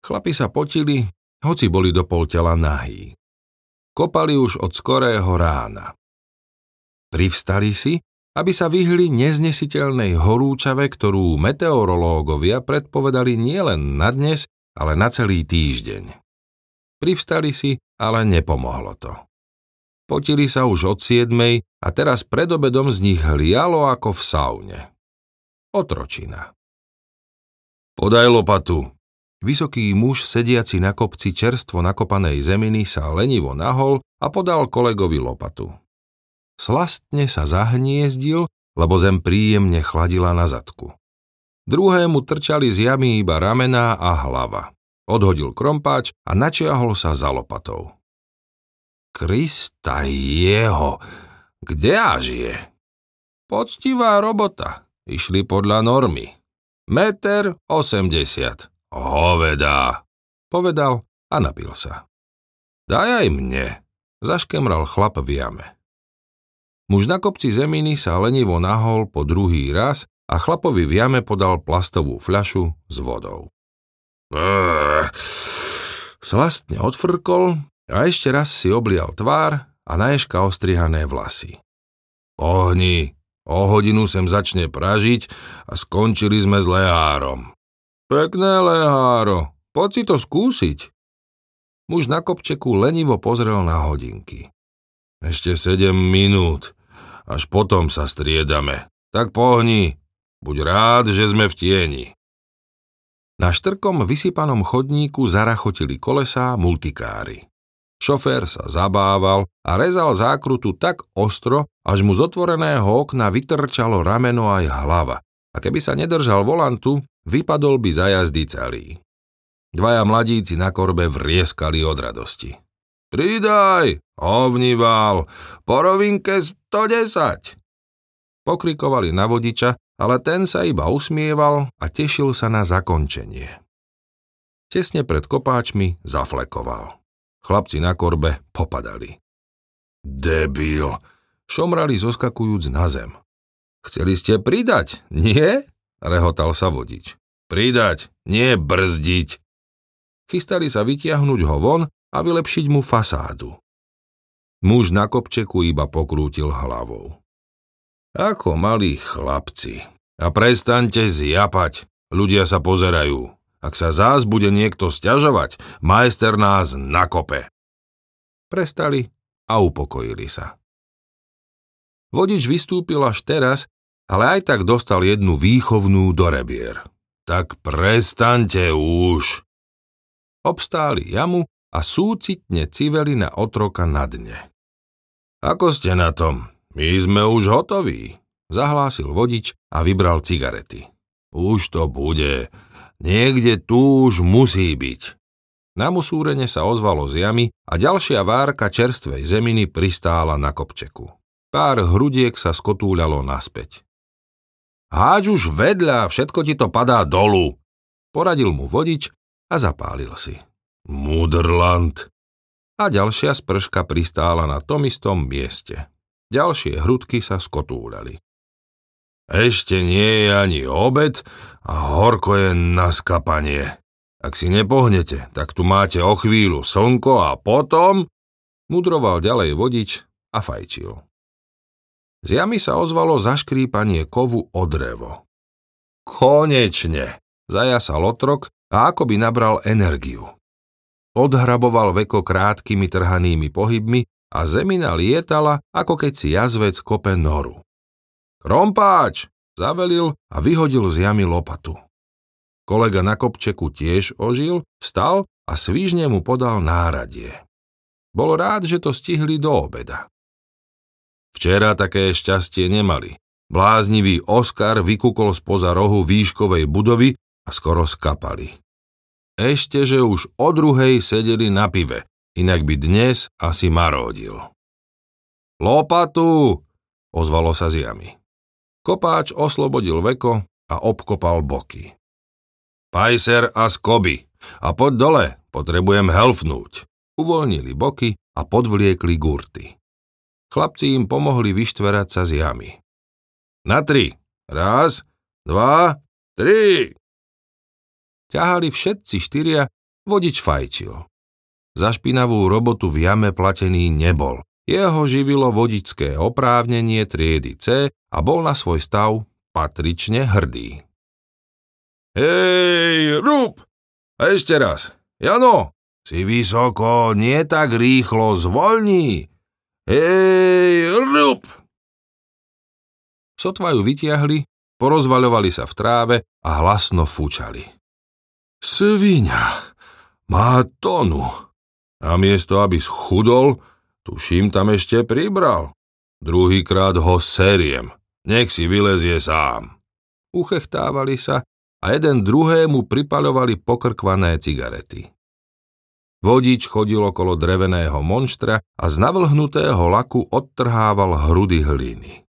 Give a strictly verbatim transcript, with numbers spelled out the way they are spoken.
Chlapi sa potili, hoci boli do pol tela nahí. Kopali už od skorého rána. Privstali si, aby sa vyhli neznesiteľnej horúčave, ktorú meteorológovia predpovedali nielen na dnes, ale na celý týždeň. Privstali si, ale nepomohlo to. Potili sa už od siedmej a teraz pred obedom z nich hlialo ako v saune. Otročina. Podaj lopatu. Vysoký muž, sediaci na kopci čerstvo nakopanej zeminy, sa lenivo nahol a podal kolegovi lopatu. Slastne sa zahniezdil, lebo zem príjemne chladila na zadku. Druhému trčali z jamy iba ramená a hlava. Odhodil krompáč a načiahol sa za lopatou. Krista jeho, kde až je? Poctivá robota, išli podľa normy. Meter osemdesiat. Hovedá, povedal a napil sa. Daj aj mne, zaškemral chlap v jame. Muž na kopci zeminy sa lenivo nahol po druhý raz a chlapovi v jame podal plastovú fľašu s vodou. Brrr. Slastne odfrkol a ešte raz si oblial tvár a naježka ostrihané vlasy. Pohni, o hodinu sem začne pražiť a skončili sme s lehárom. Pekné leháro, poď si to skúsiť. Muž na kopčeku lenivo pozrel na hodinky. Ešte sedem minút, až potom sa striedame. Tak pohni, buď rád, že sme v tieni. Na štrkom vysypanom chodníku zarachotili kolesá multikári. Šofér sa zabával a rezal zákrutu tak ostro, až mu z otvoreného okna vytrčalo rameno aj hlava. A keby sa nedržal volantu, vypadol by za jazdy celý. Dvaja mladíci na korbe vrieskali od radosti. Pridaj, ovnival, po rovinke sto desať. Pokrikovali na vodiča, ale ten sa iba usmieval a tešil sa na zakončenie. Tesne pred kopáčmi zaflekoval. Chlapci na korbe popadali. Debil, šomrali zoskakujúc na zem. Chceli ste pridať, nie? Rehotal sa vodič. Pridať, nie brzdiť. Chystali sa vytiahnuť ho von a vylepšiť mu fasádu. Muž na kopčeku iba pokrútil hlavou. Ako malí chlapci. A prestaňte zjapať, ľudia sa pozerajú. Ak sa zás bude niekto sťažovať, majster nás nakope. Prestali a upokojili sa. Vodič vystúpil až teraz, ale aj tak dostal jednu výchovnú do rebier. Tak prestaňte už. Obstáli jamu a súcitne civeli na otroka na dne. Ako ste na tom? My sme už hotoví, zahlásil vodič a vybral cigarety. Už to bude. Niekde tu už musí byť. Na musúrene sa ozvalo z jamy a ďalšia várka čerstvej zeminy pristála na kopčeku. Pár hrudiek sa skotúľalo naspäť. Háď už vedľa, všetko ti to padá dolu, poradil mu vodič a zapálil si. Mudrland. A ďalšia sprška pristála na tom istom mieste. Ďalšie hrudky sa skotúľali. Ešte nie je ani obed a horko je na skapanie. Ak si nepohnete, tak tu máte o chvíľu slnko a potom... Mudroval ďalej vodič a fajčil. Z jamy sa ozvalo zaškrípanie kovu o drevo. Konečne, zajasal otrok a akoby nabral energiu. Odhraboval veko krátkými trhanými pohybmi a zemina lietala, ako keď si jazvec kope noru. Krompáč, zavelil a vyhodil z jamy lopatu. Kolega na kopčeku tiež ožil, vstal a svížne mu podal náradie. Bol rád, že to stihli do obeda. Včera také šťastie nemali. Bláznivý Oskar vykúkol spoza rohu výškovej budovy a skoro skapali. Ešte, že už o druhej sedeli na pive, inak by dnes asi maródil. Lopatu, ozvalo sa z jamy. Kopáč oslobodil veko a obkopal boky. Pajser a skoby. A poď dole, potrebujem helfnúť. Uvoľnili boky a podvliekli gurty. Chlapci im pomohli vyštverať sa z jamy. Na tri. Raz, dva, tri. Ťahali všetci štyria Vodič fajčil. Za špinavú robotu v jame platený nebol. Jeho živilo vodičské oprávnenie triedy C a bol na svoj stav patrične hrdý. Hej, rúb! A ešte raz. Jano, si vysoko, nie tak rýchlo, zvoľni. Hej, rúb! Sotva ju vytiahli, porozvaľovali sa v tráve a hlasno fúčali. Sviňa, má tonu. Namiesto, aby schudol, tuším, tam ešte pribral. Druhýkrát ho seriem. Nech si vylezie sám. Uchechtávali sa a jeden druhému pripaľovali pokrkvané cigarety. Vodič chodil okolo dreveného monštra a z navlhnutého laku odtrhával hrudy hliny.